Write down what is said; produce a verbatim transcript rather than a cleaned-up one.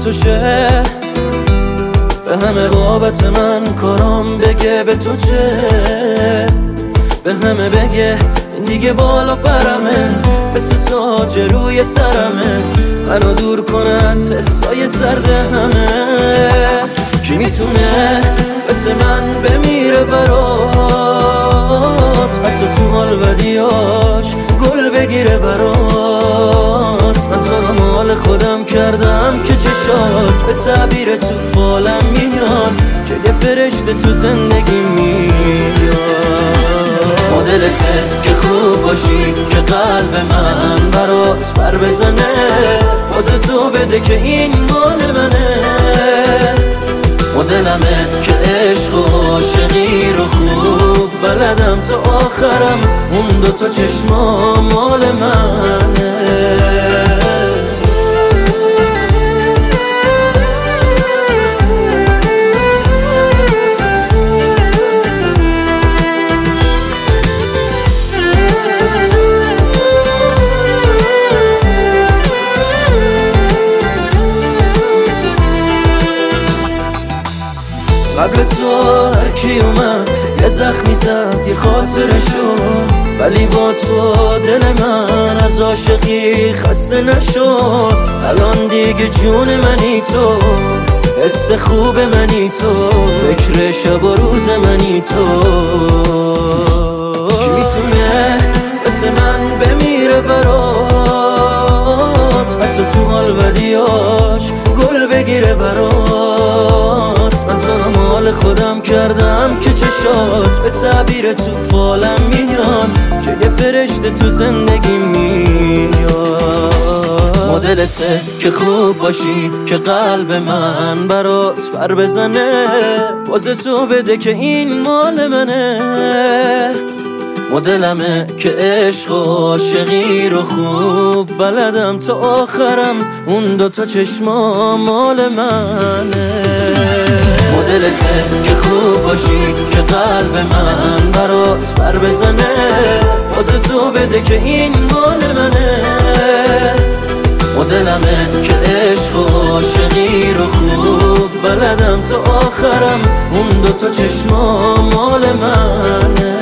تو شه، به همه بابت من کارام بگه به تو چه، به همه بگه این دیگه بالا پرمه، مثل تاج روی سرمه، منو دور کنه از حسای سرد همه. کی میتونه مثل من بمیره برات، حتی تو حال بدیاش گل بگیره برات. من تو رو مال خودم کردم که چشات به تعبیر تو فالم میان، که یه فرشته تو زندگی میاد. مدلته که خوب باشی، که قلب من برات بر بزنه، باز تو بده که این مال منه. مدلمه که عشق و عاشقی رو خوب بلدم، تا آخرم اون دوتا چشما مال منه. قبل تو هر کی اومد یه زخمی زد یه خاطرشو، ولی با تو دل من از عاشقی خسته نشد. الان دیگه جون منی تو، حس خوب منی تو، فکر شب و روز منی تو. کی میتونه مثل من بمیره برات، حتی تو حال بدیاش گل بگیره برات. من تو رو مال خودم کردم که چشات به تعبیر تو فالم میان، که یه فرشته تو زندگی میاد. مدلته که خوب باشی، که قلب من برات بر بزنه، باز تو بده که این مال منه. مدلمه که عشق و عاشقی رو خوب بلدم، تا آخرم اون دوتا چشما مال منه. مدلته که خوب باشی، که قلب من برات بر بزنه، باز تو بده که این مال منه. مدلمه که عشق و عاشقی رو خوب بلدم، تا آخرم اون دوتا چشما مال منه.